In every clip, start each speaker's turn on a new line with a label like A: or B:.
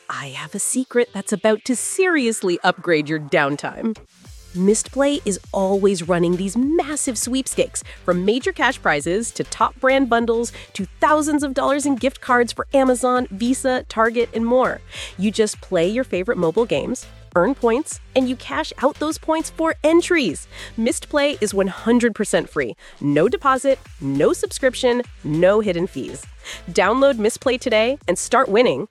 A: I have a secret that's about to seriously upgrade your downtime. Mistplay is always running these massive sweepstakes, from major cash prizes to top brand bundles to thousands of dollars in gift cards for Amazon, Visa, Target, and more. You just play your favorite mobile games, earn points, and you cash out those points for entries. Mistplay is 100% free. No deposit, no subscription, no hidden fees. Download Mistplay today and start winning.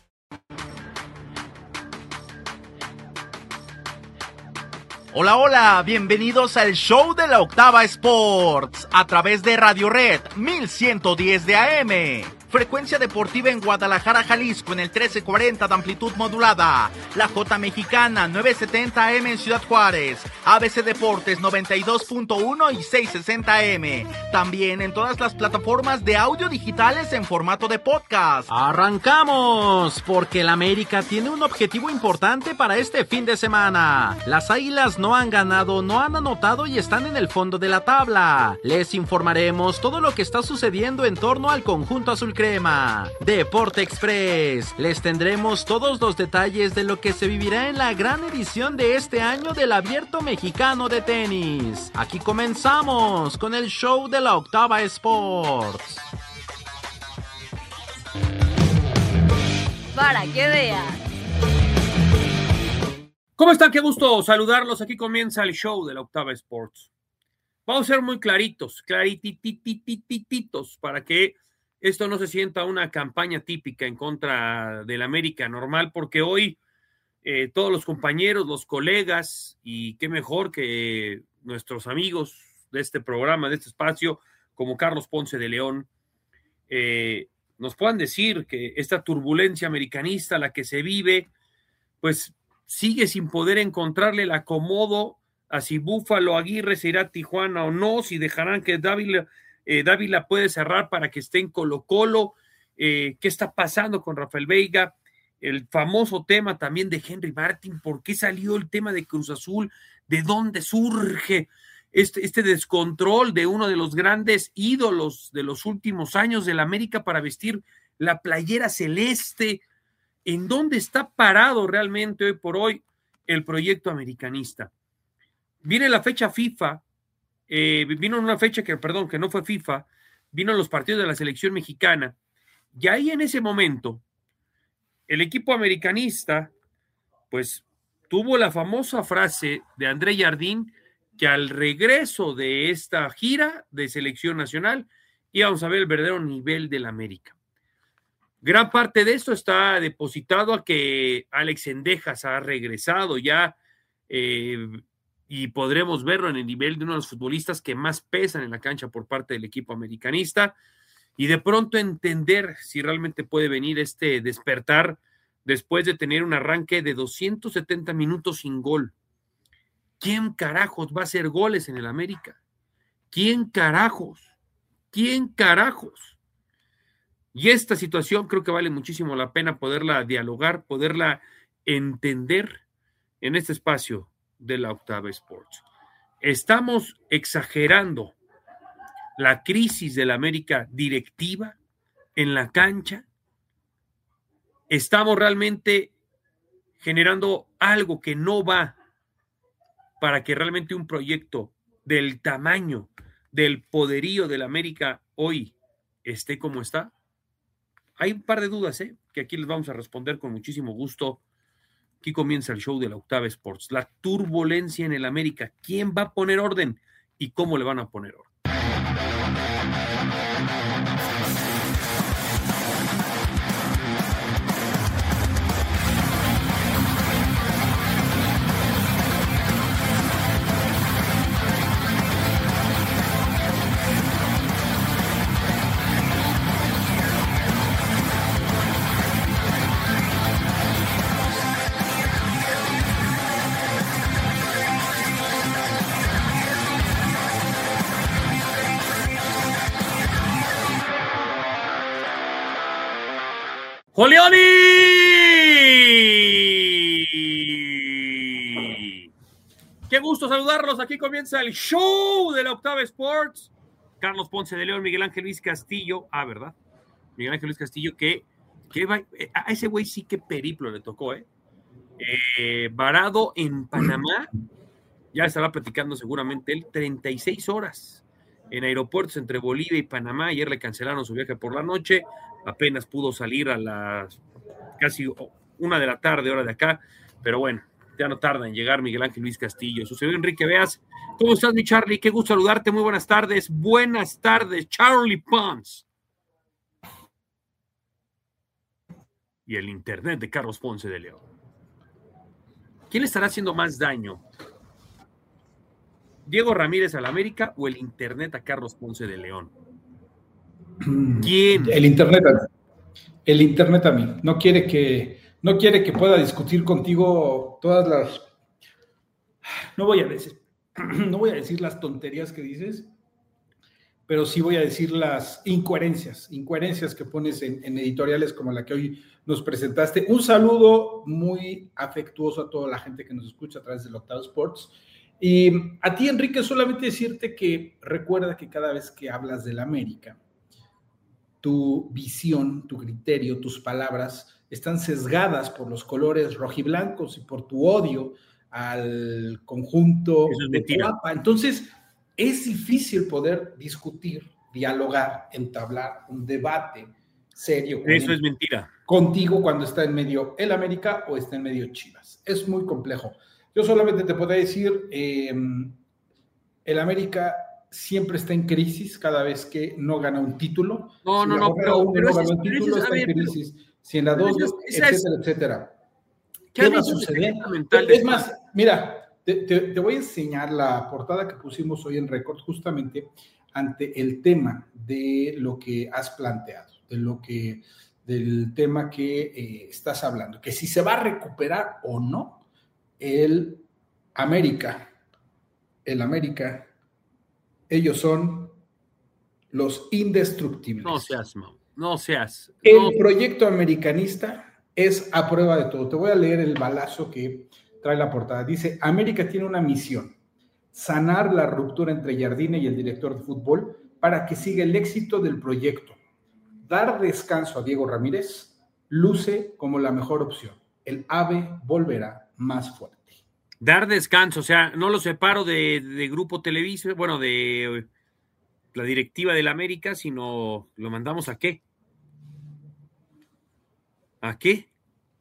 B: Hola, hola, bienvenidos al show de la Octava Sports a través de Radio Red 1110 de AM. Frecuencia deportiva en Guadalajara, Jalisco en el 1340 de amplitud modulada. La J Mexicana 970 AM en Ciudad Juárez. ABC Deportes 92.1 y 660 AM. También en todas las plataformas de audio digitales en formato de podcast.
C: ¡Arrancamos! Porque el América tiene un objetivo importante para este fin de semana. Las Águilas no han ganado, no han anotado y están en el fondo de la tabla. Les informaremos todo lo que está sucediendo en torno al conjunto azul crema. Deporte Express. Les tendremos todos los detalles de lo que se vivirá en la gran edición de este año del Abierto Mexicano de Tenis. Aquí comenzamos con el show de la Octava Sports.
D: Para que veas.
E: ¿Cómo están? Qué gusto saludarlos. Aquí comienza el show de la Octava Sports. Vamos a ser muy claritititos, para que esto no se sienta una campaña típica en contra del América normal, porque hoy todos los compañeros, los colegas, y qué mejor que nuestros amigos de este programa, de este espacio, como Carlos Ponce de León, nos puedan decir que esta turbulencia americanista, la que se vive, pues sigue sin poder encontrarle el acomodo a si Búfalo Aguirre se irá a Tijuana o no, si dejarán que Dávila puede cerrar para que esté en Colo-Colo, qué está pasando con Rafael Veiga, el famoso tema también de Henry Martin, por qué salió el tema de Cruz Azul, de dónde surge este descontrol de uno de los grandes ídolos de los últimos años del América para vestir la playera celeste, en dónde está parado realmente hoy por hoy el proyecto americanista. Viene la fecha FIFA, vino en una fecha que no fue FIFA, vino en los partidos de la selección mexicana, y ahí en ese momento, el equipo americanista, pues, tuvo la famosa frase de André Jardín, que al regreso de esta gira de selección nacional, íbamos a ver el verdadero nivel del América. Gran parte de esto está depositado a que Alex Cendejas ha regresado ya, y podremos verlo en el nivel de uno de los futbolistas que más pesan en la cancha por parte del equipo americanista, y de pronto entender si realmente puede venir este despertar después de tener un arranque de 270 minutos sin gol. ¿Quién carajos va a hacer goles en el América? ¿Quién carajos? Y esta situación creo que vale muchísimo la pena poderla dialogar, poderla entender en este espacio de la Octava Sports. Estamos exagerando la crisis de la América directiva en la cancha. Estamos realmente generando algo que no va para que realmente un proyecto del tamaño, del poderío de la América hoy esté como está. Hay un par de dudas, que aquí les vamos a responder con muchísimo gusto. Aquí comienza el show de la Octava Sports. La turbulencia en el América. ¿Quién va a poner orden y cómo le van a poner orden? ¡Jolioni! Qué gusto saludarlos. Aquí comienza el show de la Octava Sports. Carlos Ponce de León, Miguel Ángel Luis Castillo. ¿Verdad? Miguel Ángel Luis Castillo, que A ese güey sí que periplo le tocó, varado en Panamá, ya estará platicando seguramente él, 36 horas en aeropuertos entre Bolivia y Panamá. Ayer le cancelaron su viaje por la noche, apenas pudo salir a las casi 1 de la tarde, hora de acá, pero bueno, ya no tarda en llegar Miguel Ángel Luis Castillo. Sucedió Enrique Beas. ¿Cómo estás, mi Charlie? Qué gusto saludarte, muy buenas tardes. Buenas tardes, Charlie Pons. Y el internet de Carlos Ponce de León. ¿Quién le estará haciendo más daño? ¿Diego Ramírez al América o el internet a Carlos Ponce de León? ¿Quién?
D: El internet a mí. No quiere que pueda discutir contigo todas las... No voy a decir las tonterías que dices, pero sí voy a decir las incoherencias que pones en editoriales como la que hoy nos presentaste. Un saludo muy afectuoso a toda la gente que nos escucha a través del Octavo Sports. Y a ti, Enrique, solamente decirte que recuerda que cada vez que hablas del América, tu visión, tu criterio, tus palabras están sesgadas por los colores rojiblancos y por tu odio al conjunto de Cuapa. Entonces, es difícil poder discutir, dialogar, entablar un debate serio.
E: Eso es mentira.
D: Contigo cuando está en medio el América o está en medio Chivas. Es muy complejo. Yo solamente te podría decir, el América siempre está en crisis cada vez que no gana un título.
E: No,
D: pero gana un título, está en crisis. Si en la 2, etcétera. ¿Qué va a suceder? Es más, mira, te voy a enseñar la portada que pusimos hoy en Record justamente ante el tema de lo que has planteado, del tema que estás hablando, que si se va a recuperar o no el América, ellos son los indestructibles.
E: No seas.
D: El proyecto americanista es a prueba de todo. Te voy a leer el balazo que trae la portada. Dice, América tiene una misión, sanar la ruptura entre Jardine y el director de fútbol para que siga el éxito del proyecto. Dar descanso a Diego Ramírez luce como la mejor opción. El AVE volverá más fuerte.
E: Dar descanso, o sea, no lo separo de Grupo Televisa, bueno, de la directiva del América, sino lo mandamos ¿a qué? ¿A qué?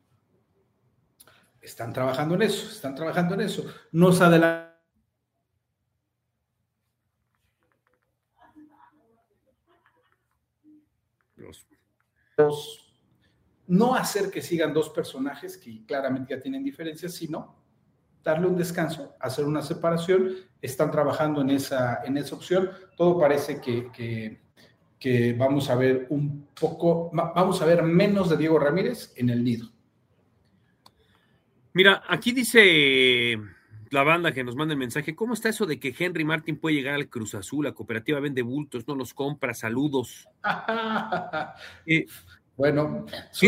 D: Están trabajando en eso. Nos adelantamos. No hacer que sigan dos personajes que claramente ya tienen diferencias, sino darle un descanso, hacer una separación. Están trabajando en esa opción. Todo parece que vamos a ver vamos a ver menos de Diego Ramírez en el nido.
E: Mira, aquí dice la banda que nos manda el mensaje, ¿cómo está eso de que Henry Martin puede llegar al Cruz Azul? La cooperativa vende bultos, no los compra, saludos.
D: Bueno,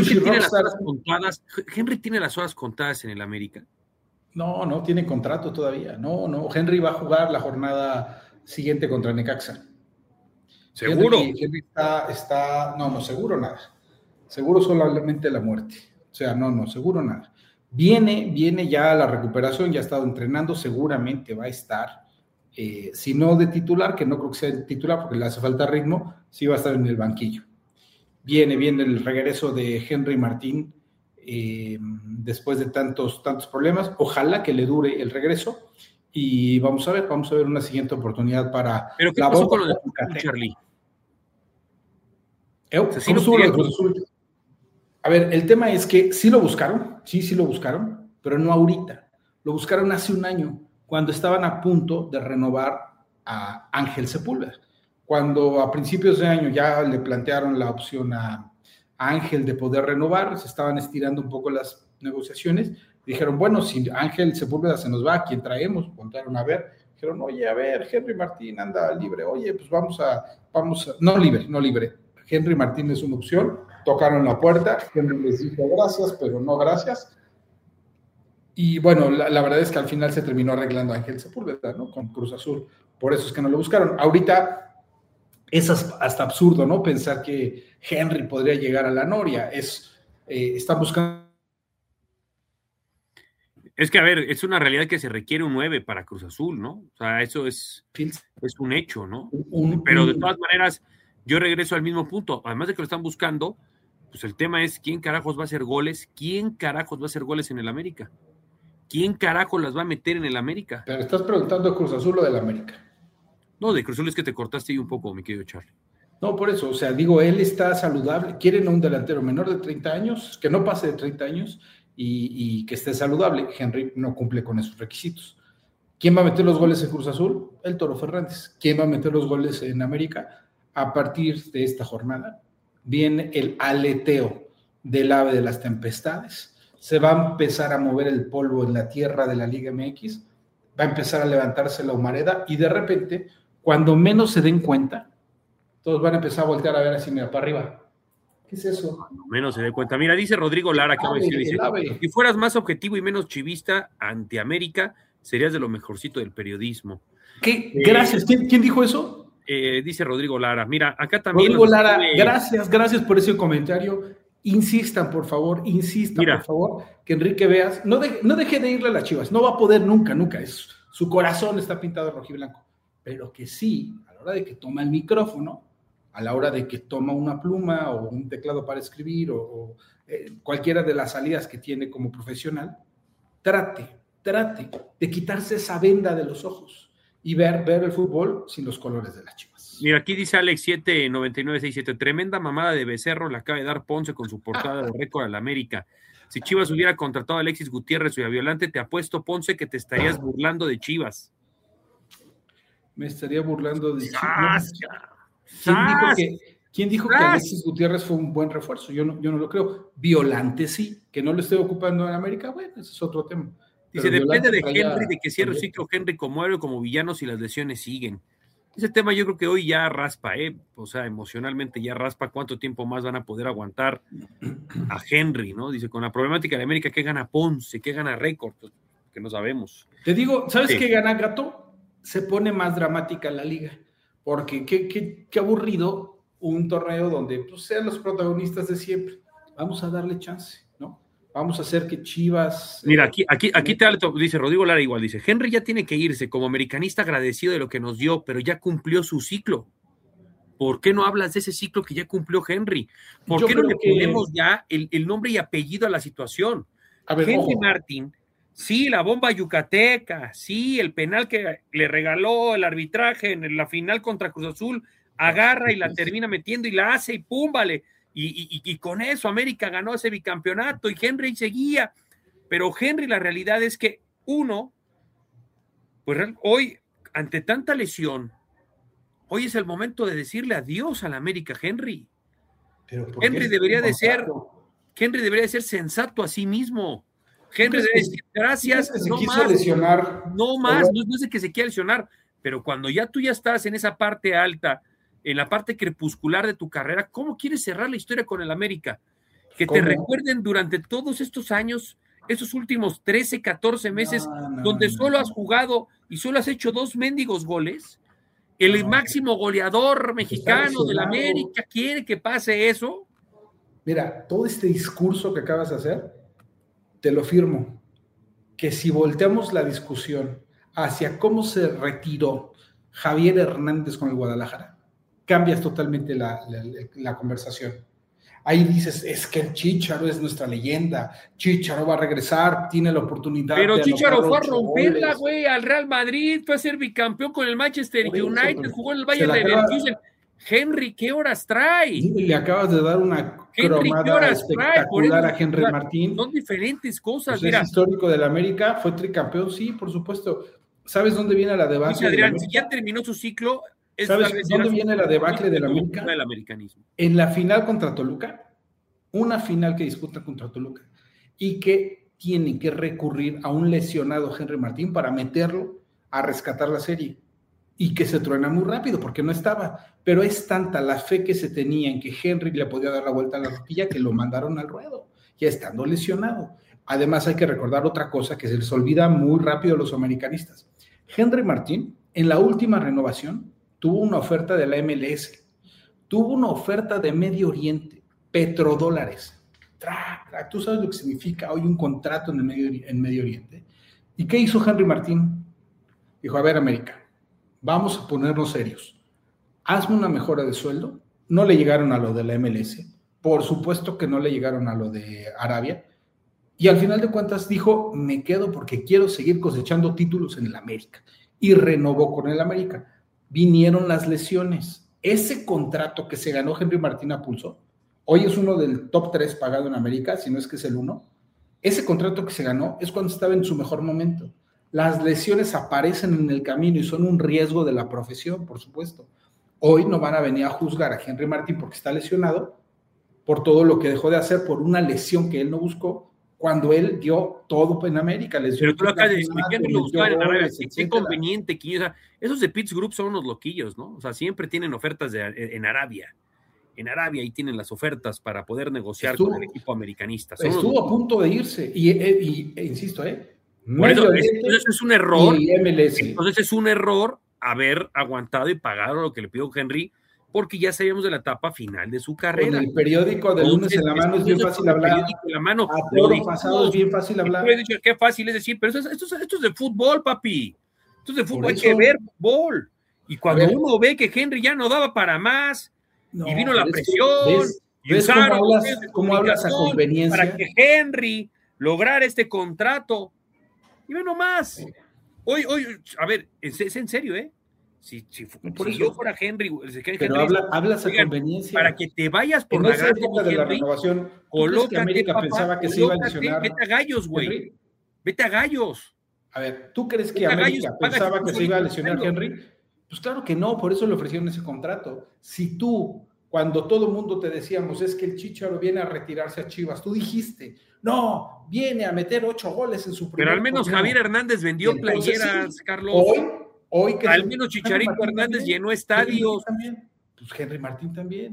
E: Henry tiene las horas contadas en el América.
D: No tiene contrato todavía. No. Henry va a jugar la jornada siguiente contra Necaxa.
E: ¿Seguro?
D: Henry está... No, seguro nada. Seguro solamente la muerte. O sea, no, seguro nada. Viene ya la recuperación, ya ha estado entrenando, seguramente va a estar, si no de titular, que no creo que sea de titular porque le hace falta ritmo, sí va a estar en el banquillo. Viene el regreso de Henry Martín después de tantos problemas. Ojalá que le dure el regreso y vamos a ver una siguiente oportunidad para...
E: ¿Pero qué pasó con lo de Charlie?
D: A ver, el tema es que sí lo buscaron, pero no ahorita. Lo buscaron hace un año, cuando estaban a punto de renovar a Ángel Sepúlveda. Cuando a principios de año ya le plantearon la opción a Ángel de poder renovar, se estaban estirando un poco las negociaciones. Dijeron, bueno, si Ángel Sepúlveda se nos va, ¿a quién traemos? Voltaron a ver. Dijeron, oye, a ver, Henry Martín anda libre. Oye, pues vamos a no libre. Henry Martín es una opción. Tocaron la puerta, Henry les dijo gracias, pero no gracias. Y bueno, la verdad es que al final se terminó arreglando Ángel Sepúlveda, ¿no? Con Cruz Azul. Por eso es que no lo buscaron. Ahorita Es hasta absurdo, ¿no? Pensar que Henry podría llegar a la Noria. Están buscando.
E: Es que, a ver, es una realidad que se requiere un 9 para Cruz Azul, ¿no? O sea, eso es un hecho, ¿no? Pero de todas maneras, yo regreso al mismo punto. Además de que lo están buscando, pues el tema es quién carajos va a hacer goles, quién carajos va a hacer goles en el América, quién carajos las va a meter en el América.
D: Pero estás preguntando de Cruz Azul o del América.
E: No, de Cruz Azul es que te cortaste ahí un poco, mi querido Charlie.
D: No, por eso, o sea, digo, él está saludable. Quieren un delantero menor de 30 años, que no pase de 30 años y que esté saludable. Henry no cumple con esos requisitos. ¿Quién va a meter los goles en Cruz Azul? El Toro Fernández. ¿Quién va a meter los goles en América? A partir de esta jornada viene el aleteo del ave de las tempestades. Se va a empezar a mover el polvo en la tierra de la Liga MX, va a empezar a levantarse la humareda y de repente, cuando menos se den cuenta, todos van a empezar a voltear a ver así, mira, para arriba. ¿Qué es eso?
E: Cuando menos se dé cuenta. Mira, dice Rodrigo Lara, que dice, si fueras más objetivo y menos chivista ante América, serías de lo mejorcito del periodismo.
D: ¿Qué? Gracias. ¿Quién dijo eso?
E: Dice Rodrigo Lara. Mira, acá también...
D: Rodrigo Lara, gracias por ese comentario. Insistan, por favor, por favor, que Enrique Veas no deje de irle a las Chivas. No va a poder nunca. Su corazón está pintado de rojiblanco. Pero que sí, a la hora de que toma el micrófono, a la hora de que toma una pluma o un teclado para escribir o cualquiera de las salidas que tiene como profesional, trate de quitarse esa venda de los ojos y ver el fútbol sin los colores de las Chivas.
E: Mira, aquí dice Alex 79967, tremenda mamada de Becerro le acaba de dar Ponce con su portada de récord al América. Si Chivas hubiera contratado a Alexis Gutiérrez o a Violante, te apuesto, Ponce, que te estarías burlando de Chivas.
D: Me estaría burlando de Chivas. ¿Quién dijo que Alexis Gutiérrez fue un buen refuerzo? Yo no lo creo. Violante sí, que no lo esté ocupando en América, bueno, ese es otro tema.
E: Dice, depende de Henry, de que cierre el ciclo Henry como héroe, como villano, si las lesiones siguen. Ese tema yo creo que hoy ya raspa, o sea, emocionalmente ya raspa. ¿Cuánto tiempo más van a poder aguantar a Henry, no? Dice, con la problemática de América, ¿qué gana Ponce? ¿Qué gana Récord? Pues, que no sabemos.
D: Te digo, ¿sabes qué gana Gato? Se pone más dramática la liga, porque qué aburrido un torneo donde pues, sean los protagonistas de siempre. Vamos a darle chance, ¿no? Vamos a hacer que Chivas...
E: Mira, aquí dice Rodrigo Lara igual, dice, Henry ya tiene que irse como americanista agradecido de lo que nos dio, pero ya cumplió su ciclo. ¿Por qué no hablas de ese ciclo que ya cumplió Henry? ¿Por qué no le ponemos ya el nombre y apellido a la situación?
D: A ver,
E: Henry Martín, sí, la bomba yucateca, sí, el penal que le regaló el arbitraje en la final contra Cruz Azul, agarra y la termina metiendo y la hace y pum, vale. Y con eso América ganó ese bicampeonato y Henry seguía. Pero Henry, la realidad es que pues hoy, ante tanta lesión, hoy es el momento de decirle adiós a la América, Henry. Henry debería de ser sensato a sí mismo. Henry debe decir gracias, no más, no es de que se quiera lesionar, pero cuando tú ya estás en esa parte alta, en la parte crepuscular de tu carrera, ¿cómo quieres cerrar la historia con el América? Que te recuerden durante todos estos años, estos últimos 13, 14 meses, donde solo has jugado y solo has hecho 2 mendigos goles. El máximo goleador mexicano del América quiere que pase eso.
D: Mira, todo este discurso que acabas de hacer, te lo firmo, que si volteamos la discusión hacia cómo se retiró Javier Hernández con el Guadalajara, cambias totalmente la conversación. Ahí dices, es que el Chícharo es nuestra leyenda, Chícharo va a regresar, tiene la oportunidad.
E: Pero Chícharo fue a romperla, güey, al Real Madrid, fue a ser bicampeón con el Manchester United, jugó en el Bayern Leverkusen. Henry, ¿qué horas trae?
D: Le acabas de dar una cromada espectacular a Henry Martín.
E: Son diferentes cosas.
D: Pues mira, es histórico del América, fue tricampeón, sí, por supuesto. ¿Sabes dónde viene la debacle?
E: Adrián, si ya terminó su ciclo...
D: ¿Sabes dónde viene la debacle del América?
E: Del americanismo.
D: En la final contra Toluca, una final que disputa contra Toluca, y que tiene que recurrir a un lesionado Henry Martín para meterlo a rescatar la serie, y que se truena muy rápido porque no estaba, pero es tanta la fe que se tenía en que Henry le podía dar la vuelta a la rosquilla que lo mandaron al ruedo, ya estando lesionado. Además hay que recordar otra cosa que se les olvida muy rápido a los americanistas. Henry Martín, en la última renovación, tuvo una oferta de la MLS tuvo una oferta de Medio Oriente, petrodólares. Tú sabes lo que significa hoy un contrato en Medio Oriente. ¿Y qué hizo Henry Martín? Dijo, a ver, América, vamos a ponernos serios. Hazme una mejora de sueldo. No le llegaron a lo de la MLS. Por supuesto que no le llegaron a lo de Arabia. Y al final de cuentas dijo, me quedo porque quiero seguir cosechando títulos en el América. Y renovó con el América. Vinieron las lesiones. Ese contrato que se ganó Henry Martín a pulso, hoy es uno del top 3 pagado en América, si no es que es el 1. Ese contrato que se ganó es cuando estaba en su mejor momento. Las lesiones aparecen en el camino y son un riesgo de la profesión, por supuesto. Hoy no van a venir a juzgar a Henry Martín porque está lesionado, por todo lo que dejó de hacer, por una lesión que él no buscó, cuando él dio todo en América.
E: Pero tú acá de Henry lo buscaba en Arabia, qué conveniente. Esos de Pitts Group son unos loquillos, ¿no? O sea, siempre tienen ofertas en Arabia. En Arabia ahí tienen las ofertas para poder negociar con el equipo americanista.
D: Estuvo a punto de irse, y insisto,
E: por eso, entonces es un error.
D: MLS.
E: Entonces es un error haber aguantado y pagado lo que le pidió Henry, porque ya sabíamos de la etapa final de su carrera.
D: Con el periódico de lunes en la mano es bien fácil hablar. A todo pasado es bien fácil hablar.
E: Qué fácil es decir, pero esto es de fútbol, papi. Esto es de fútbol, hay que ver fútbol. Y cuando uno ve que Henry ya no daba para más, y vino la presión, y usaron
D: cómo hablas a conveniencia
E: para que Henry lograra este contrato. Y ve nomás. Hoy, a ver, es en serio, Si yo fuera Henry,
D: pero hablas a conveniencia.
E: Para que te vayas por la grande
D: de la renovación,
E: colócate,
D: América
E: papá,
D: pensaba que se iba a lesionar.
E: Vete a Gallos, güey. Vete a Gallos.
D: A ver, ¿tú crees que América pensaba que se iba a lesionar Henry? Pues claro que no, por eso le ofrecieron ese contrato. Si tú, cuando todo el mundo te decíamos, es que el Chícharo viene a retirarse a Chivas, tú dijiste, no, viene a meter 8 goles en su primer
E: Pero al menos torneo. Javier Hernández vendió playeras, sí, Carlos.
D: Hoy que
E: al menos Chicharito Hernández llenó estadios.
D: Pues Henry Martín también.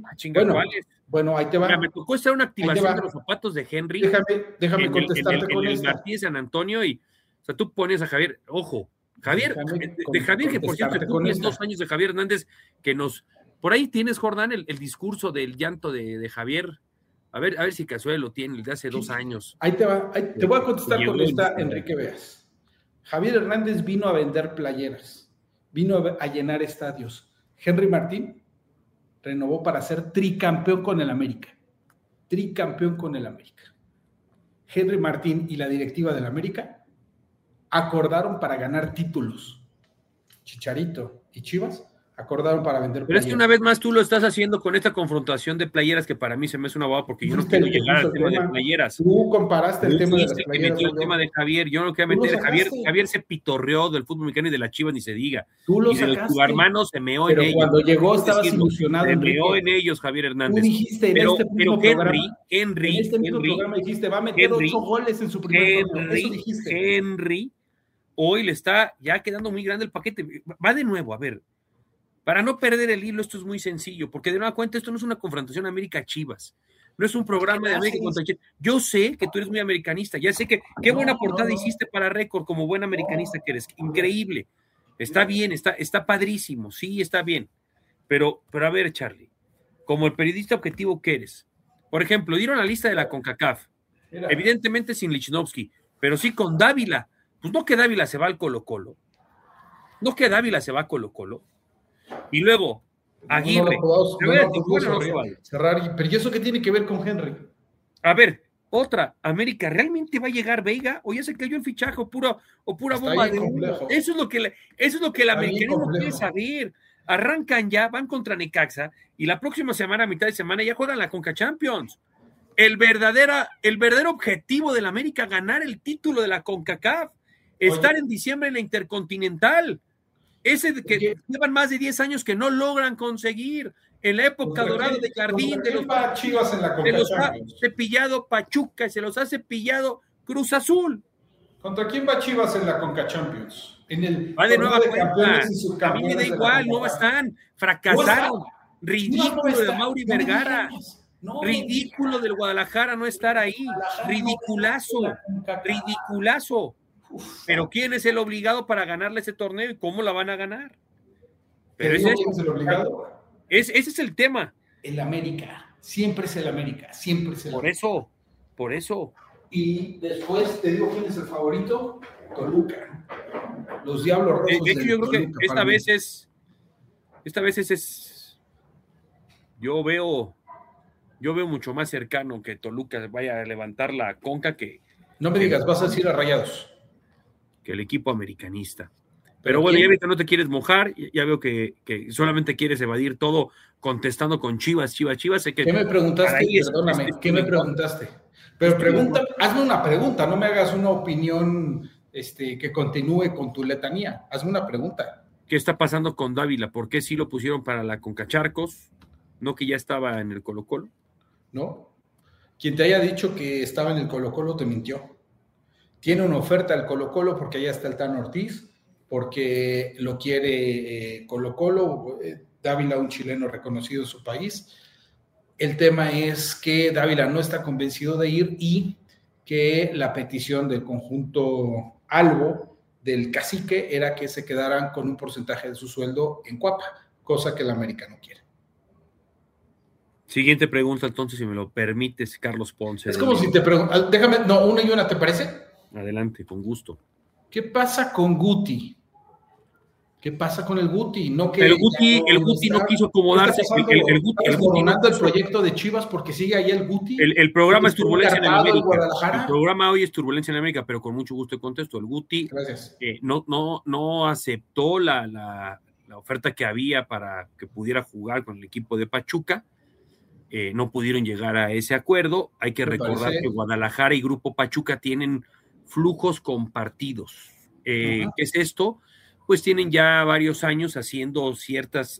E: Bueno,
D: ahí te va.
E: Mira, me tocó hacer una activación de los zapatos de Henry.
D: Déjame contestarte con
E: el Martín de San Antonio y, o sea, tú pones a Javier, ojo, Javier, de Javier, que por cierto, tú tienes 2 años de Javier Hernández, que nos, por ahí tienes, Jordán, el discurso del llanto de Javier. A ver si Casuel lo tiene, el de hace 2 años.
D: Ahí te va, te voy a contestar con esta, Enrique Veas. Javier Hernández vino a vender playeras, vino a llenar estadios. Henry Martín renovó para ser tricampeón con el América. Henry Martín y la directiva del América acordaron para ganar títulos. Chicharito y Chivas acordaron para vender
E: playeras. Pero es que una vez más tú lo estás haciendo con esta confrontación de playeras que para mí se me hace una boba porque yo no quiero llegar al tema de playeras.
D: Tú comparaste el tema de las playeras.
E: Que metió el tema de Javier, yo no lo quería meter. Javier se pitorreó del fútbol mexicano y de la Chivas, ni se diga.
D: Tú lo
E: y
D: sacaste.
E: De tu hermano se meó en ellos.
D: Pero cuando llegó estabas ilusionado.
E: Se meó en ellos, Javier Hernández.
D: Tú dijiste en este mismo programa.
E: En este
D: mismo programa dijiste, va a meter 8 goles en su primer torneo. Eso dijiste.
E: Henry, hoy le está ya quedando muy grande el paquete. Va de nuevo, a ver. Para no perder el hilo, esto es muy sencillo, porque de nueva cuenta esto no es una confrontación América-Chivas, no es un programa de América contra Chivas. Yo sé que tú eres muy americanista, ya sé que qué buena portada hiciste para Récord como buen americanista que eres, increíble, está bien, está padrísimo, sí, está bien, pero a ver, Charlie, como el periodista objetivo que eres, por ejemplo, dieron la lista de la CONCACAF, evidentemente sin Lichnowsky, pero sí con Dávila, pues no que Dávila se va al Colo-Colo, y luego, Aguirre.
D: Pero ¿y eso qué tiene que ver con Henry?
E: A ver, otra, ¿América realmente va a llegar Veiga? ¿O ya se cayó el fichaje o pura bomba de humo? Eso es lo que el americanismo quiere saber. Arrancan ya, van contra Necaxa, y la próxima semana, a mitad de semana, ya juegan la Conca Champions. El verdadero objetivo del América, ganar el título de la CONCACAF, estar en diciembre en la Intercontinental. Ese que llevan más de 10 años que no logran conseguir. En la época dorada de Jardín, se los ha cepillado Pachuca, se los ha cepillado Cruz Azul.
D: ¿Contra quién va Chivas en la Conca Champions?
E: Va de nueva cuenta. A mí me da igual, no están. Fracasaron. Ridículo de Mauri Vergara. Ridículo del Guadalajara no estar ahí. Ridiculazo. Pero ¿quién es el obligado para ganarle ese torneo y cómo la van a ganar? Pero
D: ¿quién es el obligado?
E: Ese es el tema.
D: El América. Siempre es el América. Siempre es el América.
E: Por eso.
D: Y después te digo quién es el favorito. Toluca. Los Diablos Rojos.
E: De hecho, yo creo que esta vez es. Yo veo mucho más cercano que Toluca vaya a levantar la conca que.
D: No me digas, vas a decir a Rayados.
E: Que el equipo americanista. Pero bueno, ya ves que no te quieres mojar, ya veo que solamente quieres evadir todo contestando con Chivas. Sé que
D: ¿Qué me preguntaste? Perdóname, ¿qué me preguntaste? Pero hazme una pregunta, no me hagas una opinión que continúe con tu letanía. Hazme una pregunta.
E: ¿Qué está pasando con Dávila? ¿Por qué sí lo pusieron para la Concacharcos? ¿No que ya estaba en el Colo-Colo?
D: No. Quien te haya dicho que estaba en el Colo-Colo te mintió. Tiene una oferta al Colo-Colo porque allá está el Tano Ortiz, porque lo quiere Colo-Colo, Dávila, un chileno reconocido en su país. El tema es que Dávila no está convencido de ir y que la petición del conjunto Albo, del cacique, era que se quedaran con un porcentaje de su sueldo en Cuapa, cosa que el América no quiere.
E: Siguiente pregunta, entonces, si me lo permites, Carlos Ponce.
D: Es como si te preguntas, déjame, no, una y una, ¿te parece?
E: Adelante, con gusto.
D: ¿Qué pasa con Guti? ¿Qué pasa con el Guti? No que
E: el Guti no quiso acomodarse. El Guti
D: no el proyecto de Chivas porque sigue ahí el Guti.
E: El programa es Turbulencia en América. El programa hoy es Turbulencia en América, pero con mucho gusto te contesto. El Guti no aceptó la oferta que había para que pudiera jugar con el equipo de Pachuca. No pudieron llegar a ese acuerdo. Hay que recordar que Guadalajara y Grupo Pachuca tienen flujos compartidos. ¿Qué es esto? Pues tienen ya varios años haciendo ciertas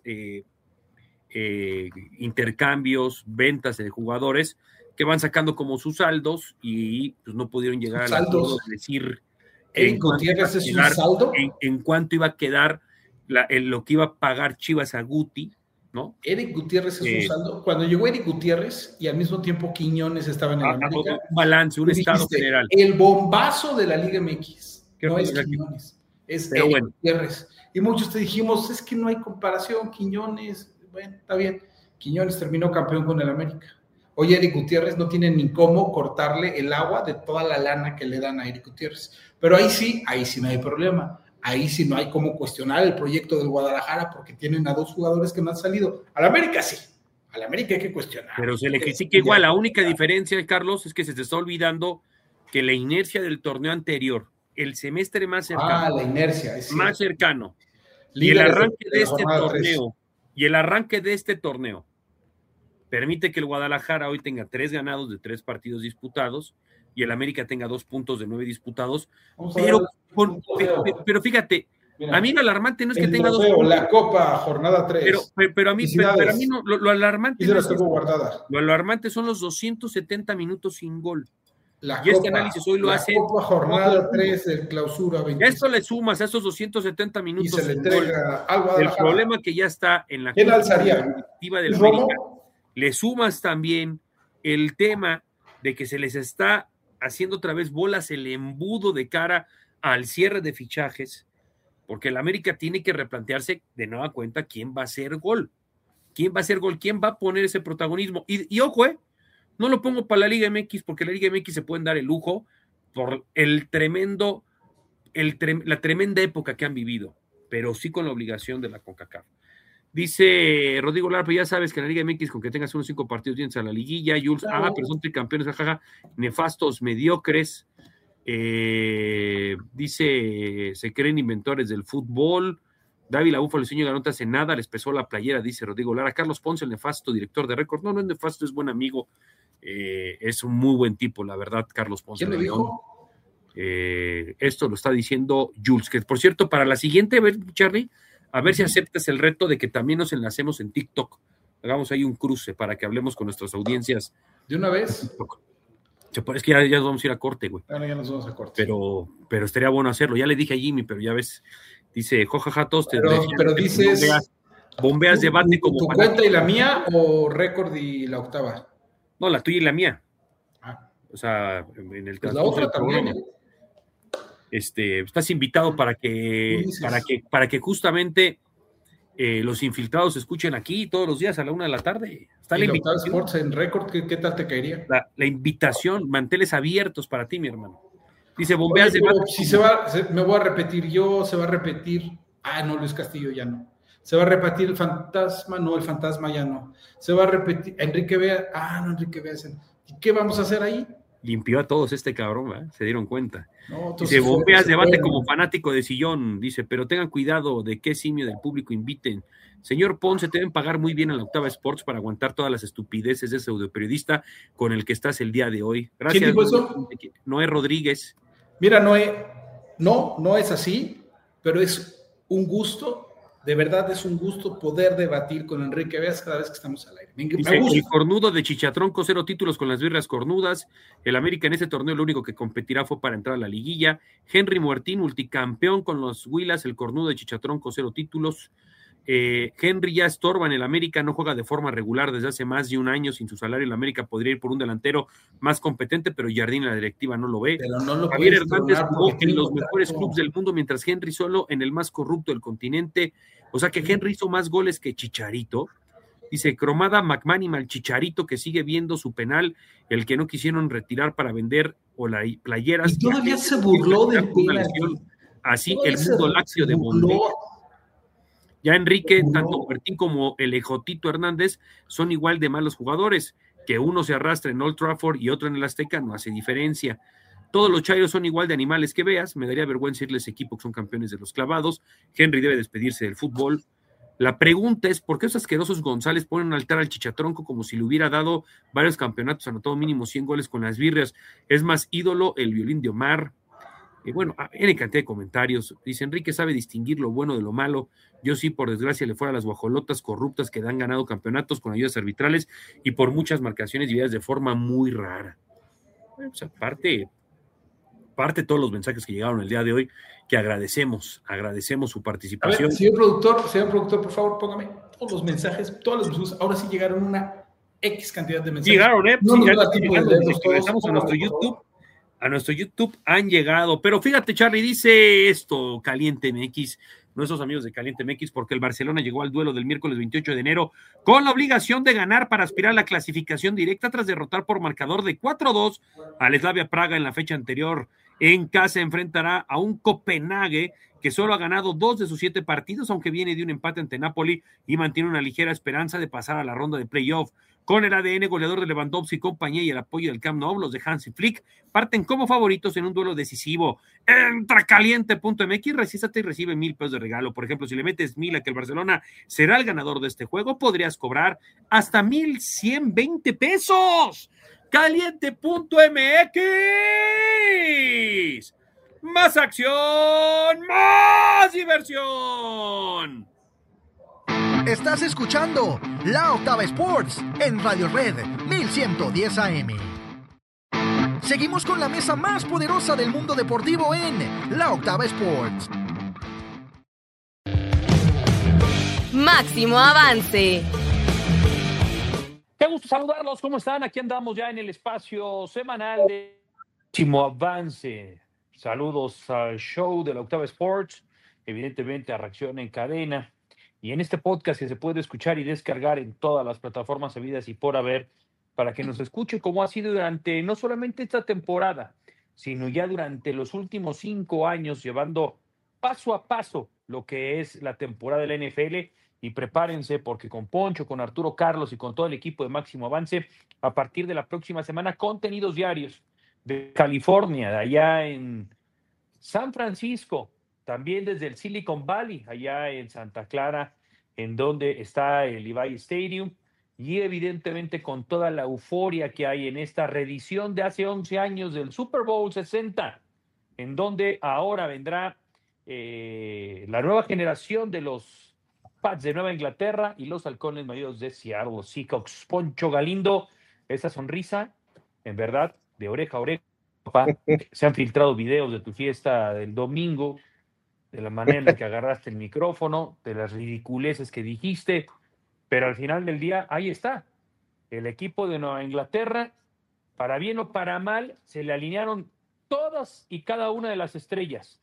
E: intercambios, ventas de jugadores que van sacando como sus saldos y pues no pudieron llegar al acuerdo de decir
D: en
E: cuánto iba a quedar lo que iba a pagar Chivas a Guti, ¿no?
D: Eric Gutiérrez es un saldo. Cuando llegó Eric Gutiérrez y al mismo tiempo Quiñones estaba en el América,
E: un balance, un estado general.
D: El bombazo de la Liga MX no es Quiñones. Es Eric Gutiérrez. Y muchos te dijimos, es que no hay comparación, Quiñones, bueno, está bien. Quiñones terminó campeón con el América. Hoy Eric Gutiérrez no tiene ni cómo cortarle el agua de toda la lana que le dan a Eric Gutiérrez. Pero ahí sí no hay problema. Ahí sí no hay cómo cuestionar el proyecto del Guadalajara porque tienen a dos jugadores que no han salido. Al América sí. Al América hay que cuestionar.
E: Pero se le critica igual. La única diferencia, Carlos, es que se te está olvidando que la inercia del torneo anterior, el semestre más cercano.
D: La inercia. Es
E: más cercano. Y el arranque de este torneo permite que el Guadalajara hoy tenga 3 ganados de 3 partidos disputados y el América tenga 2 puntos de 9 disputados. Pero fíjate, a mí lo alarmante no es que tenga 2 puntos.
D: La Copa, jornada 3.
E: Pero a mí no, lo alarmante
D: no es guardada.
E: Lo alarmante son los 270 minutos sin gol.
D: Este análisis hoy lo hace. La Copa, jornada 3 del clausura 20.
E: Esto le sumas a esos 270 minutos
D: y se le entrega al Guadalajara.
E: El problema que ya está en la
D: directiva
E: del América, le sumas también el tema de que se les está haciendo otra vez bolas el embudo de cara al cierre de fichajes, porque el América tiene que replantearse de nueva cuenta quién va a hacer gol, quién va a poner ese protagonismo. Y ojo, no lo pongo para la Liga MX, porque la Liga MX se pueden dar el lujo por la tremenda época que han vivido, pero sí con la obligación de la CONCACAF. Dice Rodrigo Lara, ya sabes que en la Liga MX con que tengas unos 5 partidos vienes a la liguilla. Jules, pero son tricampeones, jajaja, nefastos, mediocres. Dice, se creen inventores del fútbol. Dávila Búfalo, el señor ganó hace nada, les pesó la playera, dice Rodrigo Lara. Carlos Ponce, el nefasto director de Récord. No es nefasto, es buen amigo. Es un muy buen tipo, la verdad, Carlos Ponce.
D: ¿Quién le dijo?
E: Esto lo está diciendo Jules, que por cierto, para la siguiente, Charlie, a ver si aceptas el reto de que también nos enlacemos en TikTok. Hagamos ahí un cruce para que hablemos con nuestras audiencias.
D: ¿De una vez?
E: Es que ya nos vamos a ir a corte, güey.
D: Ya nos vamos a corte.
E: Pero estaría bueno hacerlo. Ya le dije a Jimmy, pero ya ves, dice, jojaja, todos te
D: pero dices...
E: Bombeas debate como...
D: ¿Tu cuenta y la mía o Récord y la octava?
E: No, la tuya y la mía. O sea, en el
D: pues la otra también,
E: estás invitado para que justamente los infiltrados se escuchen aquí todos los días a la 1 de la tarde. Está
D: ¿Y
E: la
D: la Octava
E: invitación.
D: Sports en récord? ¿Qué tal te caería?
E: La invitación, manteles abiertos para ti, mi hermano. Dice,
D: Oye,
E: bombeas de
D: pero
E: mate.
D: si me voy a repetir yo, se va a repetir. Ah, no, Luis Castillo ya no. Se va a repetir el fantasma, no, el fantasma ya no. Se va a repetir Enrique Vea. Ah, no, Enrique Vea. ¿Y qué vamos a hacer ahí?
E: Limpió a todos este cabrón, ¿verdad? Se dieron cuenta.
D: No,
E: Dice, bombeas debate como fanático de sillón. Dice, pero tengan cuidado de qué simio del público inviten. Señor Ponce, te deben pagar muy bien a la Octava Sports para aguantar todas las estupideces de ese pseudoperiodista con el que estás el día de hoy. Gracias.
D: ¿Quién dijo eso?
E: Noé Rodríguez.
D: Mira, Noé, no es así, pero es un gusto. De verdad es un gusto poder debatir con Enrique Veas cada vez que estamos al aire.
E: Dice, el cornudo de Chichatronco, 0 títulos con las birras cornudas. El América en ese torneo lo único que competirá fue para entrar a la liguilla. Henry Muertín, multicampeón con los Huilas, el cornudo de Chichatronco, 0 títulos. Henry ya estorba en el América, no juega de forma regular desde hace más de un año. Sin su salario el América podría ir por un delantero más competente, pero Jardín en la directiva no lo ve.
D: Pero no lo
E: Javier Hernández jugó en los mejores clubes del mundo, mientras Henry solo en el más corrupto del continente. O sea que Henry hizo más goles que Chicharito. Dice, cromada McManimal, Chicharito, que sigue viendo su penal, el que no quisieron retirar para vender o la playeras.
D: Y todavía se burló del penal.
E: Así el mundo lácteo de Bombay. Ya Enrique, tanto Martín como el Ejotito Hernández son igual de malos jugadores. Que uno se arrastre en Old Trafford y otro en el Azteca no hace diferencia. Todos los chairos son igual de animales que Veas. Me daría vergüenza irles equipo que son campeones de los clavados. Henry debe despedirse del fútbol. La pregunta es, ¿por qué esos asquerosos González ponen un altar al Chichatronco como si le hubiera dado varios campeonatos, anotado mínimo 100 goles con las birrias? Es más ídolo el violín de Omar. Bueno, hay cantidad de comentarios. Dice, Enrique sabe distinguir lo bueno de lo malo. Yo sí, por desgracia, le fuera a las guajolotas corruptas que han ganado campeonatos con ayudas arbitrales y por muchas marcaciones divididas de forma muy rara. Bueno, pues aparte todos los mensajes que llegaron el día de hoy, que agradecemos su participación.
D: A ver, señor productor, por favor, póngame todos los mensajes, ahora sí llegaron una X cantidad de mensajes.
E: Llegaron,
D: Regresamos
E: a nuestro YouTube. A nuestro YouTube han llegado, pero fíjate, Charlie, dice esto, Caliente MX, nuestros amigos de Caliente MX, porque el Barcelona llegó al duelo del miércoles 28 de enero con la obligación de ganar para aspirar a la clasificación directa tras derrotar por marcador de 4-2 al Slavia Praga en la fecha anterior. En casa enfrentará a un Copenhague que solo ha ganado 2 de sus 7 partidos, aunque viene de un empate ante Napoli y mantiene una ligera esperanza de pasar a la ronda de playoff. Con el ADN goleador de Lewandowski y compañía y el apoyo del Camp Nou, los de Hansi Flick parten como favoritos en un duelo decisivo. Entra caliente.mx, resístate y recibe $1,000 de regalo. Por ejemplo, si le metes 1,000 a que el Barcelona será el ganador de este juego, podrías cobrar hasta 1,120 pesos. Caliente.mx. Más acción, más diversión.
B: Estás escuchando La Octava Sports en Radio Red 1110 AM. Seguimos con la mesa más poderosa del mundo deportivo en La Octava Sports.
F: Máximo avance.
G: Qué gusto saludarlos, ¿cómo están? Aquí andamos ya en el espacio semanal de Máximo Avance. Saludos al show de La Octava Sports, evidentemente a Reacción en Cadena. Y en este podcast que se puede escuchar y descargar en todas las plataformas habidas y por haber, para que nos escuche como ha sido durante no solamente esta temporada, sino ya durante los últimos 5 años, llevando paso a paso lo que es la temporada de la NFL. Y prepárense porque con Poncho, con Arturo Carlos y con todo el equipo de Máximo Avance, a partir de la próxima semana, contenidos diarios de California, de allá en San Francisco, también desde el Silicon Valley, allá en Santa Clara, en donde está el Levi Stadium, y evidentemente con toda la euforia que hay en esta reedición de hace 11 años del Super Bowl 60, en donde ahora vendrá la nueva generación de los Pats de Nueva Inglaterra y los halcones marinos de Seattle Seahawks. Poncho Galindo, esa sonrisa, en verdad, de oreja a oreja, papá. Se han filtrado videos de tu fiesta del domingo, de la manera en la que agarraste el micrófono, de las ridiculeces que dijiste, pero al final del día, ahí está. El equipo de Nueva Inglaterra, para bien o para mal, se le alinearon todas y cada una de las estrellas.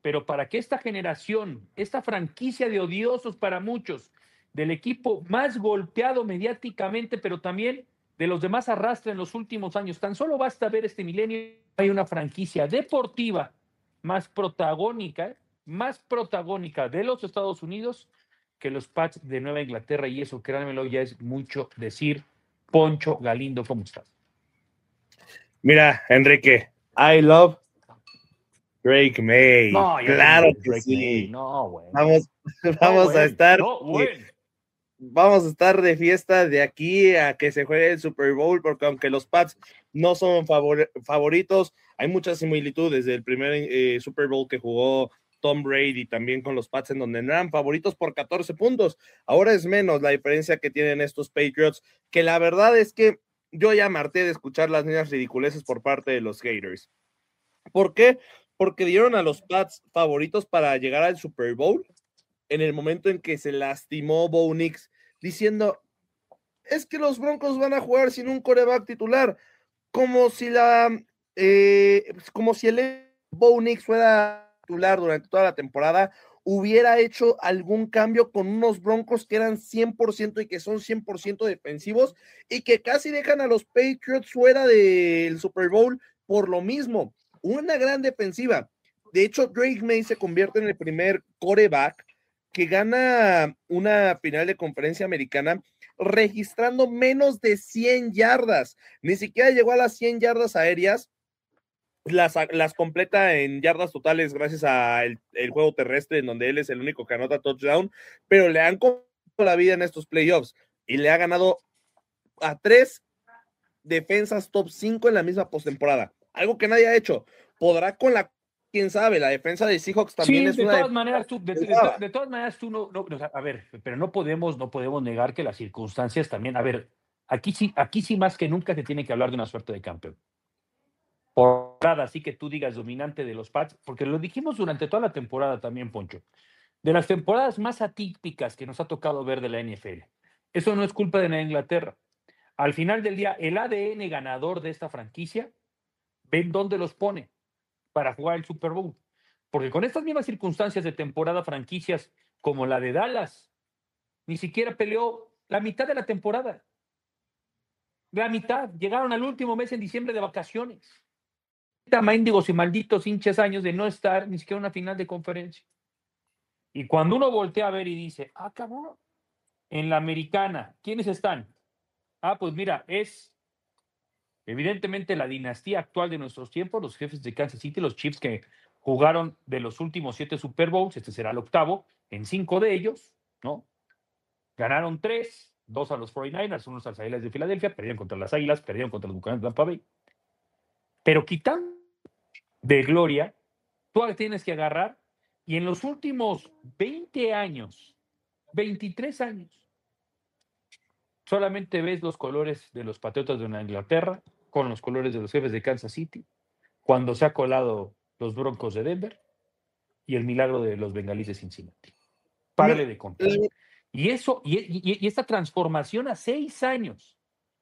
G: pero para que esta generación, esta franquicia de odiosos para muchos, del equipo más golpeado mediáticamente, pero también de los demás arrastra en los últimos años, tan solo basta ver este milenio, hay una franquicia deportiva más protagónica de los Estados Unidos que los Pats de Nueva Inglaterra, y eso, créanmelo, ya es mucho decir. Poncho Galindo, ¿cómo estás?
F: Mira, Enrique, I love Drake May.
G: No,
F: claro que
G: Drake
F: sí.
G: May. No, güey.
F: Vamos a estar.
G: No, güey.
F: Vamos a estar de fiesta de aquí a que se juegue el Super Bowl, porque aunque los Pats no son favoritos, hay muchas similitudes del primer Super Bowl que jugó Tom Brady también con los Pats, en donde no eran favoritos por 14 puntos. Ahora es menos la diferencia que tienen estos Patriots, que la verdad es que yo ya me harté de escuchar las mismas ridiculeces por parte de los haters. ¿Por qué? Porque dieron a los Pats favoritos para llegar al Super Bowl en el momento en que se lastimó Bo Nix, diciendo, es que los Broncos van a jugar sin un quarterback titular, como si el Bo Nix fuera titular durante toda la temporada, hubiera hecho algún cambio con unos Broncos que eran 100% y que son 100% defensivos y que casi dejan a los Patriots fuera del Super Bowl por lo mismo. Una gran defensiva. De hecho, Drake May se convierte en el primer quarterback que gana una final de conferencia americana registrando menos de 100 yardas. Ni siquiera llegó a las 100 yardas aéreas. Las completa en yardas totales gracias al juego terrestre, en donde él es el único que anota touchdown, pero le han complicado la vida en estos playoffs y le ha ganado a 3 defensas top 5 en la misma postemporada. Algo que nadie ha hecho. Podrá con quién sabe, la defensa de Seahawks también es una...
G: De todas maneras, tú no, a ver, pero no podemos negar que las circunstancias también, a ver, aquí sí más que nunca se tiene que hablar de una suerte de campeón. Por nada, así que tú digas dominante de los Pats, porque lo dijimos durante toda la temporada también, Poncho, de las temporadas más atípicas que nos ha tocado ver de la NFL. Eso no es culpa de Nueva Inglaterra. Al final del día, el ADN ganador de esta franquicia, ven dónde los pone para jugar el Super Bowl. Porque con estas mismas circunstancias de temporada, franquicias como la de Dallas, ni siquiera peleó la mitad de la temporada. La mitad. Llegaron al último mes en diciembre de vacaciones. Mendigos y malditos hinches años de no estar ni siquiera en una final de conferencia. Y cuando uno voltea a ver y dice, cabrón, en la americana, ¿quiénes están? Pues mira, es evidentemente la dinastía actual de nuestros tiempos, los Jefes de Kansas City, los Chiefs que jugaron de los últimos 7 Super Bowls, este será el octavo, en 5 de ellos, ¿no? Ganaron 3, 2 a los 49ers, unos a las Águilas de Filadelfia, perdieron contra las Águilas, perdieron contra los Buccaneers de Tampa Bay. Pero quitando de gloria, tú tienes que agarrar, y en los últimos 20 años, 23 años, solamente ves los colores de los Patriotas de Nueva Inglaterra con los colores de los Jefes de Kansas City, cuando se ha colado los Broncos de Denver y el milagro de los Bengalíes de Cincinnati. Párale de contar. Y eso, y esta transformación a 6 años,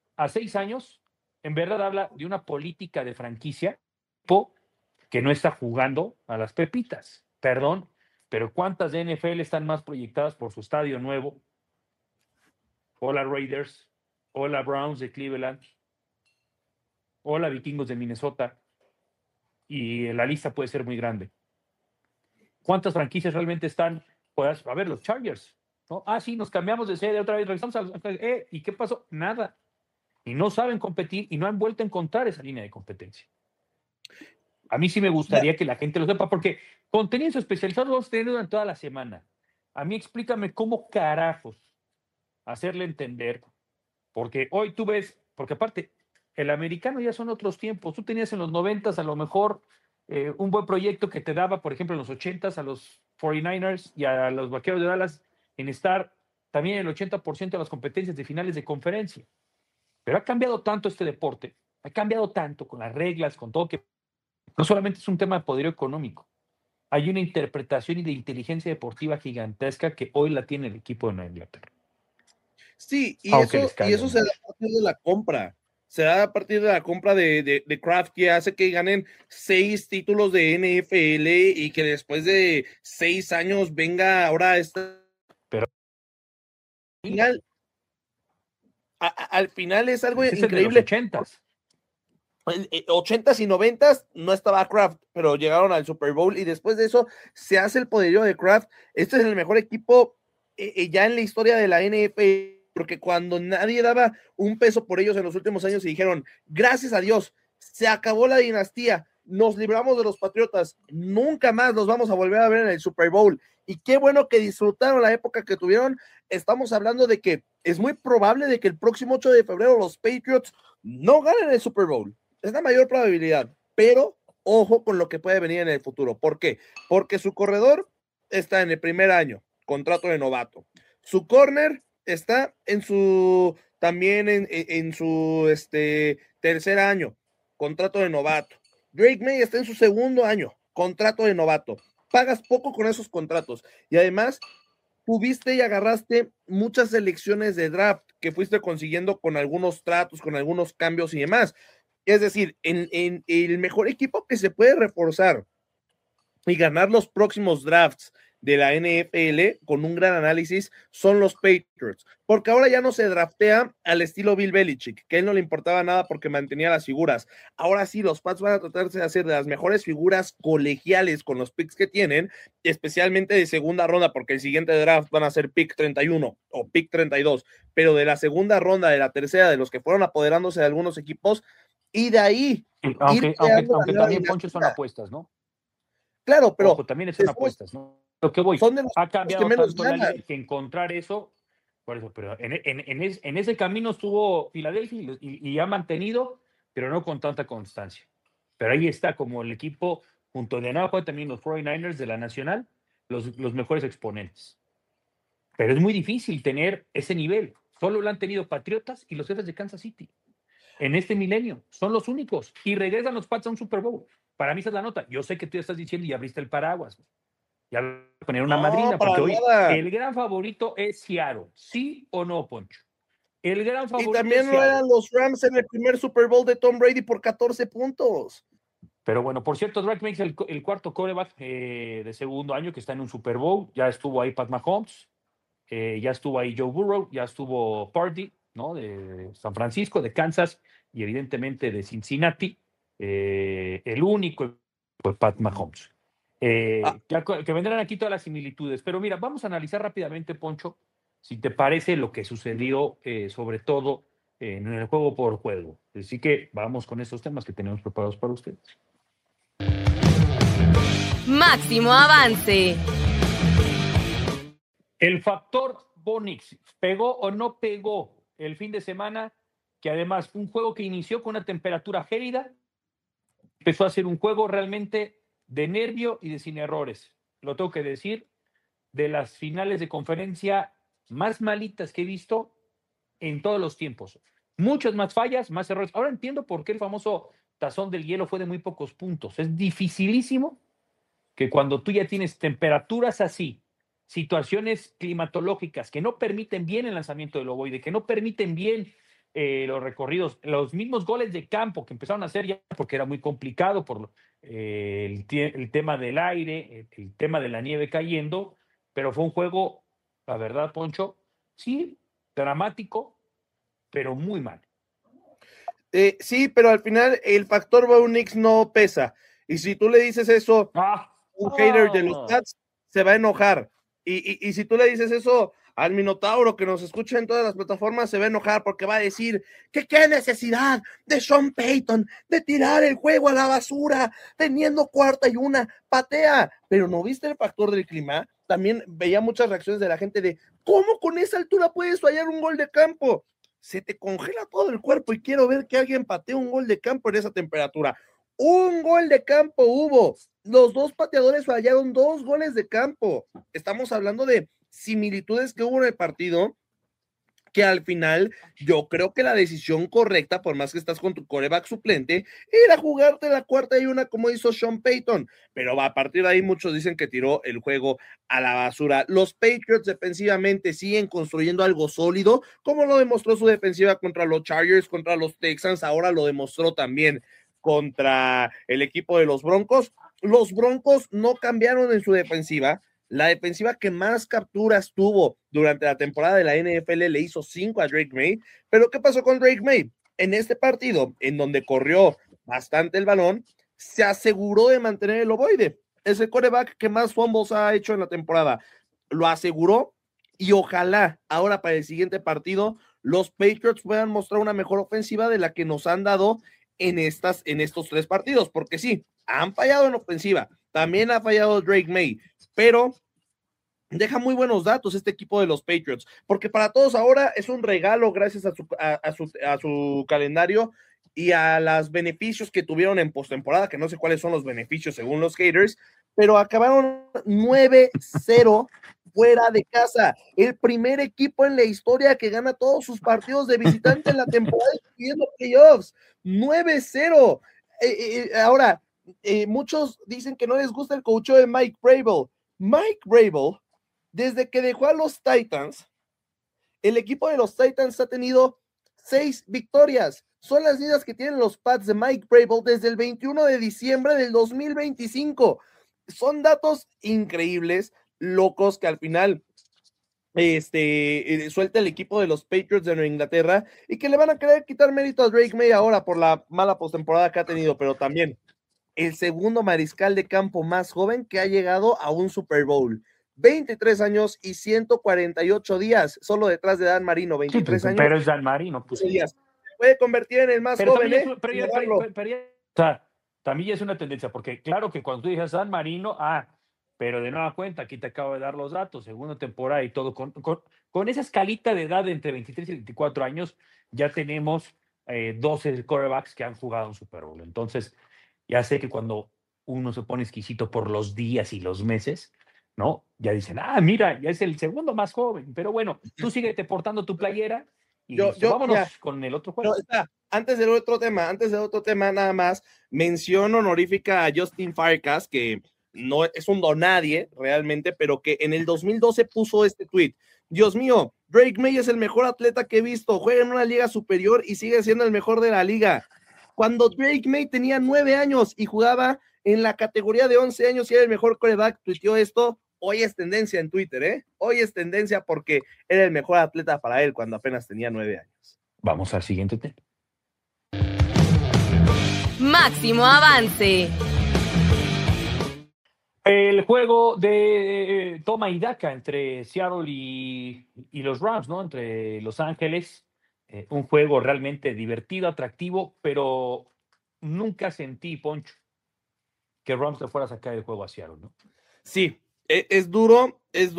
G: en verdad habla de una política de franquicia que no está jugando a las pepitas. Perdón, pero ¿cuántas de NFL están más proyectadas por su estadio nuevo? Hola Raiders, hola Browns de Cleveland, hola Vikingos de Minnesota, y la lista puede ser muy grande. ¿Cuántas franquicias realmente están? Pues, a ver, los Chargers, ¿no? Sí, nos cambiamos de sede otra vez, regresamos ¿y qué pasó? Nada. Y no saben competir y no han vuelto a encontrar esa línea de competencia. A mí sí me gustaría que la gente lo sepa, porque contenidos especializados vamos a tener durante toda la semana. A mí explícame cómo carajos hacerle entender, porque hoy tú ves, porque aparte, el americano ya son otros tiempos. Tú tenías en los 90s a lo mejor un buen proyecto que te daba, por ejemplo, en los 80s a los 49ers y a los Vaqueros de Dallas en estar también el 80% de las competencias de finales de conferencia. Pero ha cambiado tanto este deporte, ha cambiado tanto con las reglas, con todo, que no solamente es un tema de poder económico, hay una interpretación y de inteligencia deportiva gigantesca que hoy la tiene el equipo de Nueva Inglaterra.
F: Sí, y eso se da de la compra. se da a partir de la compra de Kraft, que hace que ganen 6 títulos de NFL y que después de 6 años venga ahora esta...
G: Pero
F: al final es algo
G: ese
F: increíble.
G: Es de los 80s.
F: 80s y 90s no estaba Kraft, pero llegaron al Super Bowl y después de eso se hace el poderío de Kraft. Este es el mejor equipo ya en la historia de la NFL, porque cuando nadie daba un peso por ellos en los últimos años y dijeron, gracias a Dios, se acabó la dinastía, nos libramos de los Patriotas, nunca más los vamos a volver a ver en el Super Bowl. Y qué bueno que disfrutaron la época que tuvieron. Estamos hablando de que es muy probable de que el próximo 8 de febrero los Patriots no ganen el Super Bowl. Es la mayor probabilidad, pero ojo con lo que puede venir en el futuro. ¿Por qué? Porque su corredor está en el primer año, contrato de novato. Su corner está también en su tercer año, contrato de novato. Drake May está en su segundo año, contrato de novato. Pagas poco con esos contratos y además tuviste y agarraste muchas selecciones de draft que fuiste consiguiendo con algunos tratos, con algunos cambios y demás. Es decir, en el mejor equipo que se puede reforzar y ganar los próximos drafts de la NFL con un gran análisis son los Patriots, porque ahora ya no se draftea al estilo Bill Belichick, que a él no le importaba nada porque mantenía las figuras. Ahora sí, los Pats van a tratarse de hacer de las mejores figuras colegiales con los picks que tienen, especialmente de segunda ronda, porque el siguiente draft van a ser pick 31 o pick 32, pero de la segunda ronda, de la tercera, de los que fueron apoderándose de algunos equipos, y de ahí
G: aunque también, Poncho, son apuestas, ¿no?
F: Claro, pero
G: ojo, también son apuestas, ¿no? Lo que voy, ha cambiado tanto la liga que encontrar eso, por eso, pero en ese camino estuvo Filadelfia y ha mantenido, pero no con tanta constancia. Pero ahí está como el equipo, junto de abajo también los 49ers de la Nacional, los mejores exponentes. Pero es muy difícil tener ese nivel. Solo lo han tenido Patriotas y los Jefes de Kansas City. En este milenio, son los únicos. Y regresan los Pats a un Super Bowl. Para mí esa es la nota. Yo sé que tú estás diciendo y abriste el paraguas. Ya voy a poner una madrina, porque hoy el gran favorito es Seattle. ¿Sí o no, Poncho? El gran favorito.
F: Y también no eran los Rams en el primer Super Bowl de Tom Brady por 14 puntos.
G: Pero bueno, por cierto, Drake May es el cuarto quarterback de segundo año que está en un Super Bowl. Ya estuvo ahí Pat Mahomes, ya estuvo ahí Joe Burrow, ya estuvo Purdy, ¿no? De San Francisco, de Kansas y evidentemente de Cincinnati. El único fue Pat Mahomes. Que vendrán aquí todas las similitudes. Pero mira, vamos a analizar rápidamente, Poncho, si te parece lo que sucedió, sobre todo en el juego por juego. Así que vamos con estos temas que tenemos preparados para ustedes.
H: Máximo avance.
G: El factor Bo Nix, ¿pegó o no pegó el fin de semana? Que además un juego que inició con una temperatura gélida, empezó a ser un juego realmente de nervio y de sin errores. Lo tengo que decir, de las finales de conferencia más malitas que he visto en todos los tiempos. Muchas más fallas, más errores. Ahora entiendo por qué el famoso tazón del hielo fue de muy pocos puntos. Es dificilísimo que cuando tú ya tienes temperaturas así, situaciones climatológicas que no permiten bien el lanzamiento del ovoide, que no permiten bien los recorridos, los mismos goles de campo que empezaron a hacer ya porque era muy complicado por el tema del aire, el tema de la nieve cayendo, pero fue un juego, la verdad, Poncho, sí, dramático, pero muy mal.
F: Sí, pero al final el factor Bo Nix no pesa. Y si tú le dices eso un hater de los Pats, se va a enojar. Y si tú le dices eso al Minotauro que nos escucha en todas las plataformas, se va a enojar porque va a decir que qué necesidad de Sean Payton de tirar el juego a la basura teniendo 4ª y 1, patea. Pero ¿no viste el factor del clima? También veía muchas reacciones de la gente de ¿cómo con esa altura puedes fallar un gol de campo? Se te congela todo el cuerpo y quiero ver que alguien patee un gol de campo en esa temperatura. Un gol de campo hubo. Los dos pateadores fallaron 2 goles de campo. Estamos hablando de similitudes que hubo en el partido que al final yo creo que la decisión correcta, por más que estás con tu quarterback suplente, era jugarte la 4ª y 1 como hizo Sean Payton, pero a partir de ahí muchos dicen que tiró el juego a la basura. Los Patriots defensivamente siguen construyendo algo sólido, como lo demostró su defensiva contra los Chargers, contra los Texans, ahora lo demostró también contra el equipo de los Broncos. Los Broncos no cambiaron en su defensiva. La defensiva que más capturas tuvo durante la temporada de la NFL le hizo 5 a Drake May. Pero ¿qué pasó con Drake May? En este partido, en donde corrió bastante el balón, se aseguró de mantener el ovoide. Es el quarterback que más fumbles ha hecho en la temporada. Lo aseguró y ojalá ahora para el siguiente partido los Patriots puedan mostrar una mejor ofensiva de la que nos han dado en estos 3 partidos, porque sí, han fallado en ofensiva, también ha fallado Drake May, pero deja muy buenos datos este equipo de los Patriots, porque para todos ahora es un regalo gracias a su calendario y a los beneficios que tuvieron en postemporada, que no sé cuáles son los beneficios según los haters, pero acabaron 9-0 fuera de casa, el primer equipo en la historia que gana todos sus partidos de visitante en la temporada, incluyendo playoffs, 9-0. Ahora, muchos dicen que no les gusta el coacheo de Mike Vrabel. Mike Vrabel, desde que dejó a los Titans, el equipo de los Titans ha tenido 6 victorias. Son las mismas que tienen los Pats de Mike Vrabel desde el 21 de diciembre del 2025. Son datos increíbles, locos, que al final suelta el equipo de los Patriots de Nueva Inglaterra y que le van a querer quitar mérito a Drake May ahora por la mala postemporada que ha tenido, pero también el segundo mariscal de campo más joven que ha llegado a un Super Bowl. 23 años y 148 días, solo detrás de Dan Marino, 23 años.
G: Pero es Dan Marino, pues.
F: Días. Puede convertir en el más joven,
G: o sea, también ya es una tendencia, porque claro que cuando tú dices Dan Marino, pero de nueva cuenta, aquí te acabo de dar los datos, segunda temporada y todo, con esa escalita de edad entre 23 y 24 años, ya tenemos 12 quarterbacks que han jugado un Super Bowl. Entonces, ya sé que cuando uno se pone exquisito por los días y los meses, ¿no? Ya dicen, mira, ya es el segundo más joven, pero bueno, tú síguete portando tu playera y vámonos con el otro juego.
F: Antes del otro tema, nada más, mención honorífica a Justin Firecast, que no es un donadie realmente, pero que en el 2012 puso este tweet: Dios mío, Drake May es el mejor atleta que he visto, juega en una liga superior y sigue siendo el mejor de la liga. Cuando Drake May tenía 9 años y jugaba en la categoría de 11 años y era el mejor quarterback, tuiteó esto. Hoy es tendencia en Twitter, Hoy es tendencia porque era el mejor atleta para él cuando apenas tenía 9 años.
G: Vamos al siguiente tema.
H: Máximo avance.
G: El juego de toma y daca entre Seattle y los Rams, ¿no? Entre Los Ángeles. Un juego realmente divertido, atractivo, pero nunca sentí, Poncho, que Rams le fuera a sacar el juego a Seattle, ¿no?
F: Sí, es duro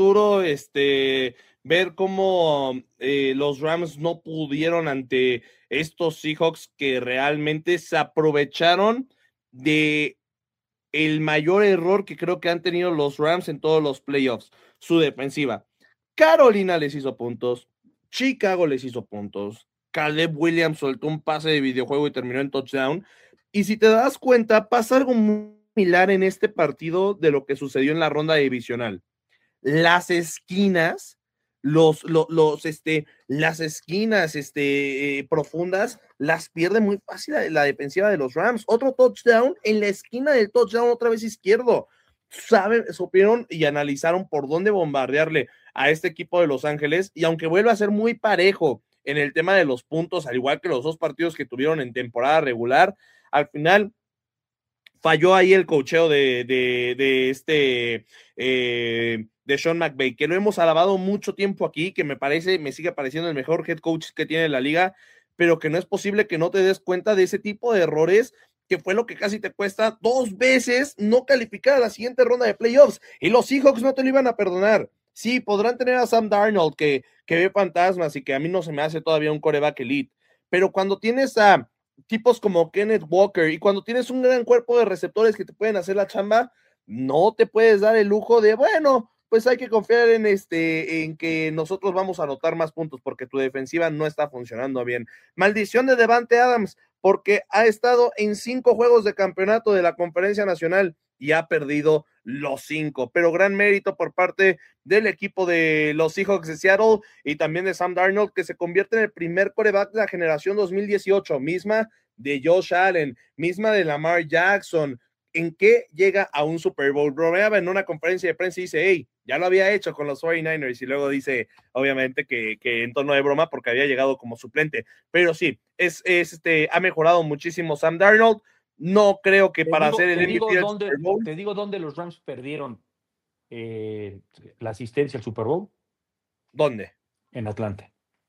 F: ver cómo los Rams no pudieron ante estos Seahawks que realmente se aprovecharon de el mayor error que creo que han tenido los Rams en todos los playoffs, su defensiva. Carolina les hizo puntos, Chicago les hizo puntos, Caleb Williams soltó un pase de videojuego y terminó en touchdown, y si te das cuenta, pasa algo muy similar en este partido de lo que sucedió en la ronda divisional. Las esquinas, las esquinas profundas las pierde muy fácil la defensiva de los Rams. Otro touchdown en la esquina del touchdown, otra vez izquierdo. Supieron y analizaron por dónde bombardearle a este equipo de Los Ángeles, y aunque vuelva a ser muy parejo en el tema de los puntos, al igual que los 2 partidos que tuvieron en temporada regular, al final falló ahí el coacheo de Sean McVay, que lo hemos alabado mucho tiempo aquí, que me sigue pareciendo el mejor head coach que tiene la liga, pero que no es posible que no te des cuenta de ese tipo de errores, que fue lo que casi te cuesta 2 veces no calificar a la siguiente ronda de playoffs, y los Seahawks no te lo iban a perdonar. Sí, podrán tener a Sam Darnold, que ve fantasmas y que a mí no se me hace todavía un quarterback elite, pero cuando tienes a tipos como Kenneth Walker y cuando tienes un gran cuerpo de receptores que te pueden hacer la chamba, no te puedes dar el lujo de, bueno, pues hay que confiar en que nosotros vamos a anotar más puntos porque tu defensiva no está funcionando bien. Maldición de Davante Adams, porque ha estado en 5 juegos de campeonato de la Conferencia Nacional y ha perdido los 5, pero gran mérito por parte del equipo de los Seahawks de Seattle y también de Sam Darnold, que se convierte en el primer quarterback de la generación 2018, misma de Josh Allen, misma de Lamar Jackson, en que llega a un Super Bowl. Bromeaba en una conferencia de prensa y dice, hey, ya lo había hecho con los 49ers, y luego dice, obviamente, que en tono de broma porque había llegado como suplente, pero sí, ha mejorado muchísimo Sam Darnold. No creo que para hacer el MVP del Super Bowl.
G: Te digo dónde los Rams perdieron la asistencia al Super Bowl.
F: ¿Dónde?
G: En Atlanta.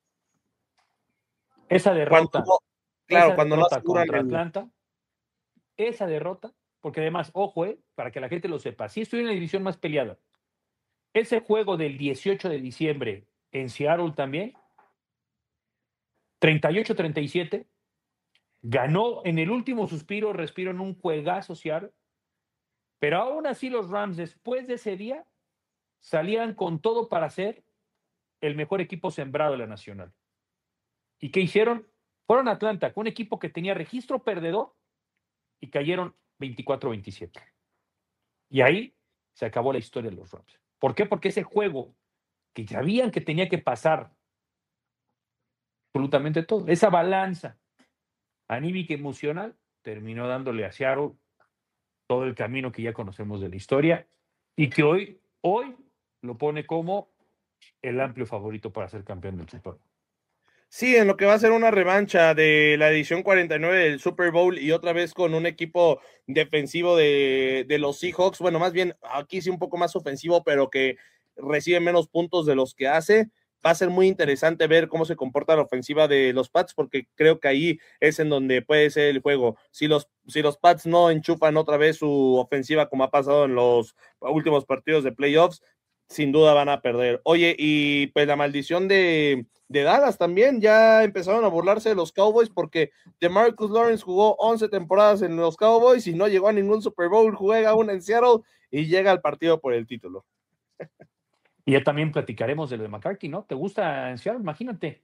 G: Esa derrota.
F: Cuando no
G: contra Atlanta. Esa derrota, porque además, ojo, para que la gente lo sepa, sí estoy en la división más peleada. Ese juego del 18 de diciembre en Seattle también, 38-37, ganó en el último respiro en un juegazo Seattle, pero aún así los Rams después de ese día salían con todo para ser el mejor equipo sembrado de la Nacional. ¿Y qué hicieron? Fueron a Atlanta con un equipo que tenía registro perdedor y cayeron 24-27. Y ahí se acabó la historia de los Rams. ¿Por qué? Porque ese juego que sabían que tenía que pasar absolutamente todo, esa balanza anímica emocional, terminó dándole a Seattle todo el camino que ya conocemos de la historia y que hoy lo pone como el amplio favorito para ser campeón del Super Bowl.
F: Sí, en lo que va a ser una revancha de la edición 49 del Super Bowl y otra vez con un equipo defensivo de los Seahawks, bueno, más bien aquí sí un poco más ofensivo, pero que recibe menos puntos de los que hace. Va a ser muy interesante ver cómo se comporta la ofensiva de los Pats, porque creo que ahí es en donde puede ser el juego. Si los Pats no enchufan otra vez su ofensiva como ha pasado en los últimos partidos de playoffs, sin duda van a perder. Oye, y pues la maldición de Dallas también, ya empezaron a burlarse de los Cowboys porque DeMarcus Lawrence jugó 11 temporadas en los Cowboys y no llegó a ningún Super Bowl, juega una en Seattle y llega al partido por el título.
G: Y ya también platicaremos de lo de McCarthy, ¿no? ¿Te gusta en Seattle? Imagínate.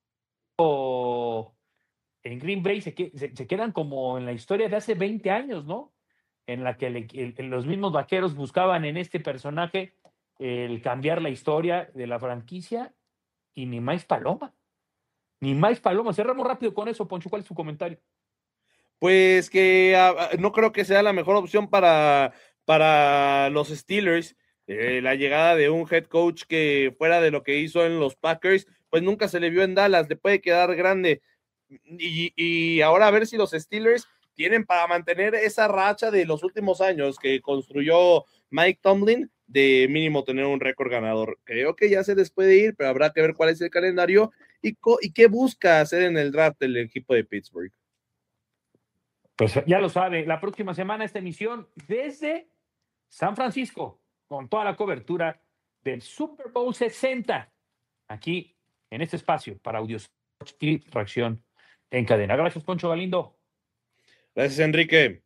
G: O en Green Bay se quedan como en la historia de hace 20 años, ¿no? En la que los mismos vaqueros buscaban en este personaje el cambiar la historia de la franquicia y ni más paloma. Ni más paloma. Cerramos rápido con eso, Poncho. ¿Cuál es tu comentario?
F: Pues que no creo que sea la mejor opción para los Steelers. La llegada de un head coach que fuera de lo que hizo en los Packers, pues nunca se le vio en Dallas, le puede quedar grande. Y ahora a ver si los Steelers tienen para mantener esa racha de los últimos años que construyó Mike Tomlin, de mínimo tener un récord ganador. Creo que ya se les puede ir, pero habrá que ver cuál es el calendario y qué busca hacer en el draft el equipo de Pittsburgh.
G: Pues ya lo sabe, la próxima semana esta emisión desde San Francisco, con toda la cobertura del Super Bowl 60, aquí en este espacio para Audios y Reacción en Cadena. Gracias, Poncho Galindo.
F: Gracias, Enrique.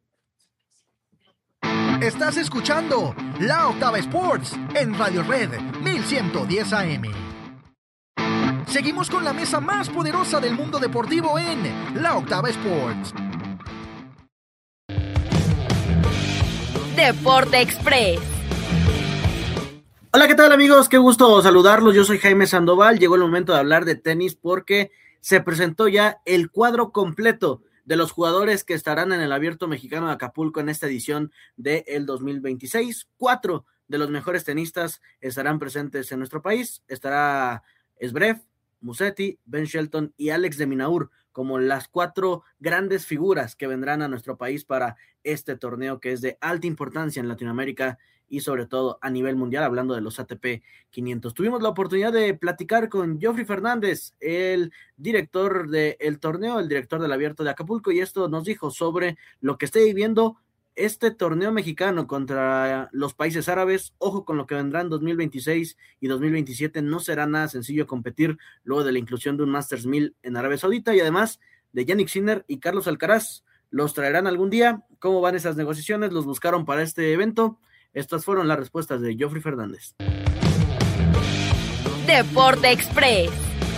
B: Estás escuchando La Octava Sports en Radio Red 1110 AM. Seguimos con la mesa más poderosa del mundo deportivo en La Octava Sports.
H: Deporte Express.
I: Hola, ¿qué tal, amigos? Qué gusto saludarlos. Yo soy Jaime Sandoval. Llegó el momento de hablar de tenis porque se presentó ya el cuadro completo de los jugadores que estarán en el Abierto Mexicano de Acapulco en esta edición del 2026. 4 de los mejores tenistas estarán presentes en nuestro país. Estará Zverev, Musetti, Ben Shelton y Alex de Minaur como las 4 grandes figuras que vendrán a nuestro país para este torneo que es de alta importancia en Latinoamérica y sobre todo a nivel mundial, hablando de los ATP 500. Tuvimos la oportunidad de platicar con Geoffrey Fernández, el director del torneo, el director del Abierto de Acapulco, y esto nos dijo sobre lo que está viviendo este torneo mexicano contra los países árabes. Ojo con lo que vendrá en 2026 y 2027, no será nada sencillo competir luego de la inclusión de un Masters 1000 en Arabia Saudita, y además de Jannik Sinner y Carlos Alcaraz. ¿Los traerán algún día? ¿Cómo van esas negociaciones? ¿Los buscaron para este evento? Estas fueron las respuestas de Geoffrey Fernández.
H: Deporte Express.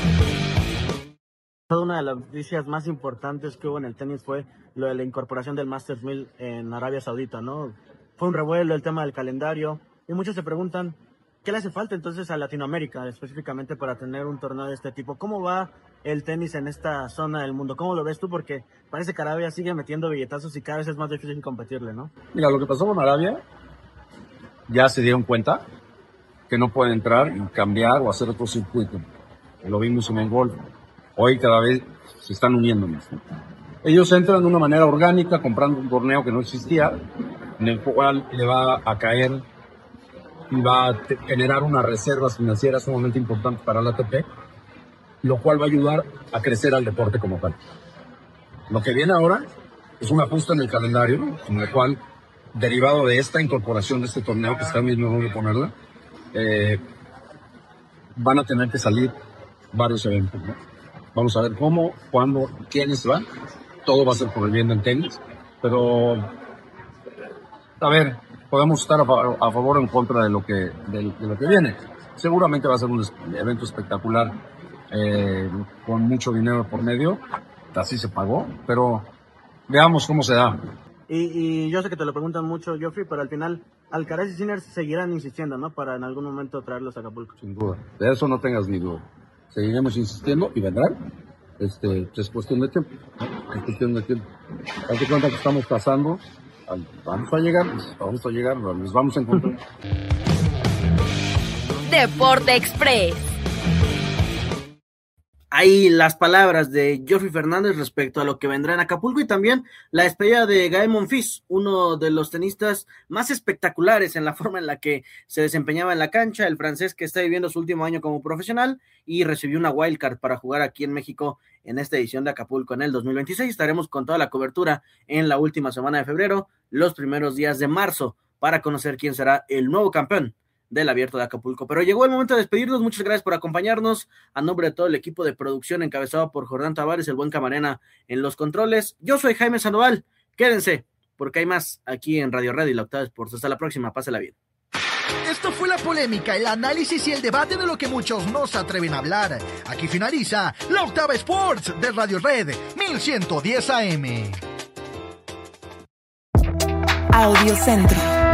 I: Una de las noticias más importantes que hubo en el tenis fue lo de la incorporación del Masters 1000 en Arabia Saudita, ¿no? Fue un revuelo el tema del calendario y muchos se preguntan qué le hace falta entonces a Latinoamérica específicamente para tener un torneo de este tipo. ¿Cómo va el tenis en esta zona del mundo? ¿Cómo lo ves tú? Porque parece que Arabia sigue metiendo billetazos y cada vez es más difícil competirle, ¿no?
J: Mira, lo que pasó con Arabia, ya se dieron cuenta que no pueden entrar y cambiar o hacer otro circuito. Lo vimos en el golf. Hoy cada vez se están uniendo más. Ellos entran de una manera orgánica, comprando un torneo que no existía, en el cual le va a caer y va a generar unas reservas financieras sumamente importantes para la ATP, lo cual va a ayudar a crecer al deporte como tal. Lo que viene ahora es un ajuste en el calendario, en el cual, derivado de esta incorporación de este torneo, que está mismo voy a ponerla, van a tener que salir varios eventos, ¿no? Vamos a ver cómo, cuándo, quiénes van. Todo va a ser por el bien del tenis. Pero, a ver, podemos estar a favor o en contra de lo que viene. Seguramente va a ser un evento espectacular, con mucho dinero por medio. Así se pagó, pero veamos cómo se da.
I: Y yo sé que te lo preguntan mucho, Geoffrey, pero al final Alcaraz y Sinner seguirán insistiendo, ¿no? Para en algún momento traerlos a Acapulco.
J: Sin duda, de eso no tengas ni duda. Seguiremos insistiendo y vendrán. Es cuestión de tiempo. Es cuestión de tiempo. Date cuenta que estamos pasando. Vamos a llegar, les vamos a encontrar.
H: Deporte Express.
I: Ahí las palabras de Geoffrey Fernández respecto a lo que vendrá en Acapulco y también la despedida de Gael Monfils, uno de los tenistas más espectaculares en la forma en la que se desempeñaba en la cancha, el francés que está viviendo su último año como profesional y recibió una wildcard para jugar aquí en México en esta edición de Acapulco en el 2026. Estaremos con toda la cobertura en la última semana de febrero, los primeros días de marzo, para conocer quién será el nuevo campeón del Abierto de Acapulco. Pero llegó el momento de despedirnos. Muchas gracias por acompañarnos. A nombre de todo el equipo de producción encabezado por Jordán Tavares, el buen Camarena en los controles. Yo soy Jaime Sandoval. Quédense, porque hay más aquí en Radio Red y la Octava Sports. Hasta la próxima. Pásela bien.
K: Esto fue la polémica, el análisis y el debate de lo que muchos no se atreven a hablar. Aquí finaliza la Octava Sports de Radio Red 1110 AM.
L: Audio Centro.